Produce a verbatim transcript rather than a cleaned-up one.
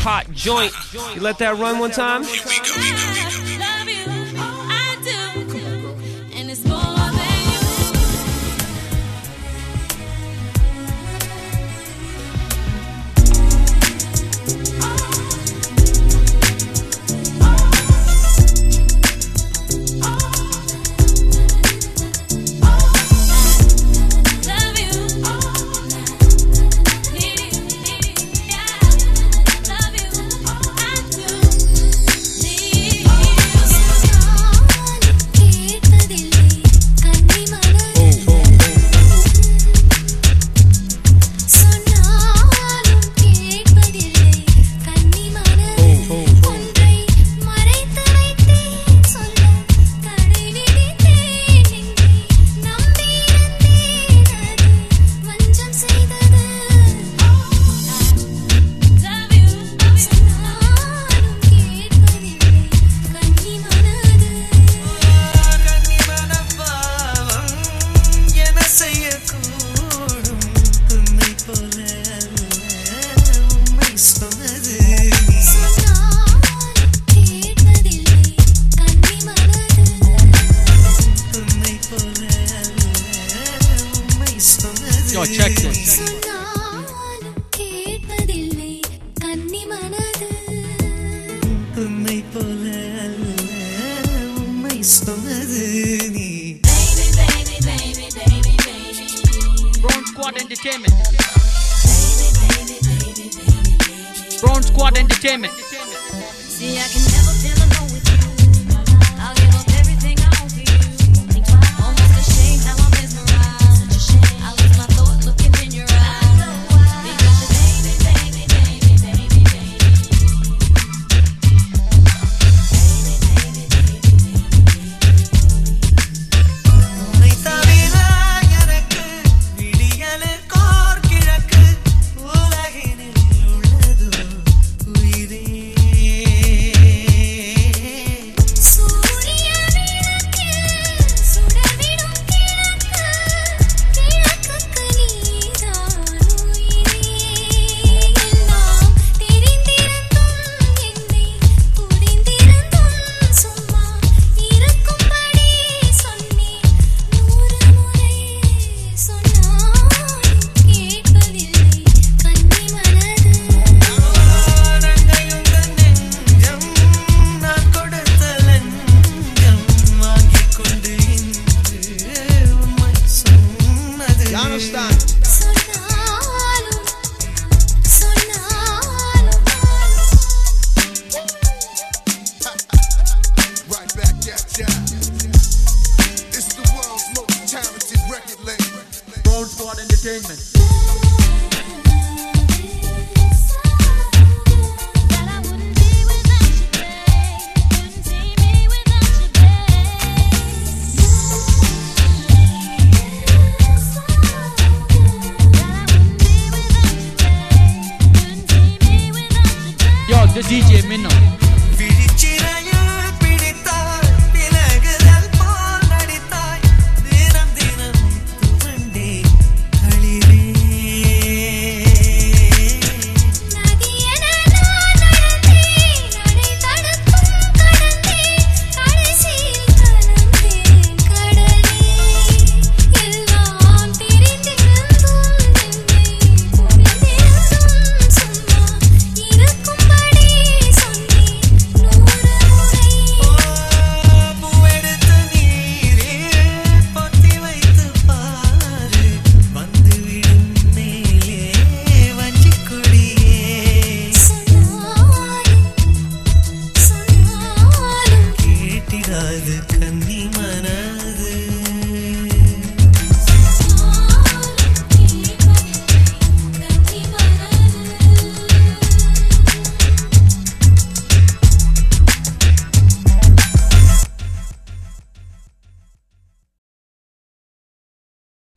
hot joint. You let that run one time? Here we go, we go, we go. Love you, I do, and it's more than you. Yo, check this. Brown Squad Entertainment. Brown Squad Entertainment. See, I can never feel alone with you. I'll give up everything I own for you. Almost ashamed how I'm mesmerized. I lose my thought looking in your eyes. Because you're baby, baby, baby, baby, baby. உன்னை தவிர எனக்கு விடியலு core கிழக்கு உலகினில் உள்ளது உயிரே. சூரிய விளக்கில் சுடர்விடும் கிழக்கு, கிழக்குக்கு நீதான் உயிரே. எல்லாம் தெரிந்திருந்தும் என்னை புரிந்திருந்தும் சும்மா இருக்கும்படி சொன்னேன். நூறு முறை சொன்னாலும் கேட்பதில்லை கன்னி மனது. நங்கையுந்தன் நெஞ்சம் நான் கொடுத்த லஞ்சம் வாங்கிக் கொண்டு இன்று உம்மை சொன்னது. சொன்னாலும் சொன்னாலும் Right back at ya. It's the world's most talented record label. Brown Squad Entertainment. that I wouldn't be without you, babe. Wouldn't see me without you, babe. That I wouldn't be without you, babe. Wouldn't see me without you, babe. Yo, the D J Minno. விழிச்சிறையில் பிடித்தாய் விலகுதல் போல் நடித்தாய் தினம் தினம் துவண்டே களிரே. நதியென நான் நடந்தேன், நடை தடுத்தும் கடந்தேன், கடைசியில் கலந்தேன் கடலே. எல்லாம் தெரிந்திருந்தும் என்னை புரிந்திருந்தும் சும்மா இருக்கும்படி சொன்னேன். நூறு முறை பூவெடுத்த நீரில் பொத்தி வைத்து பாரு வந்துவிடும் மேலே வஞ்சிக் கொடியே. சொன்னாலும் சொன்னாலும் கேட்டிடாது கன்னி மனது.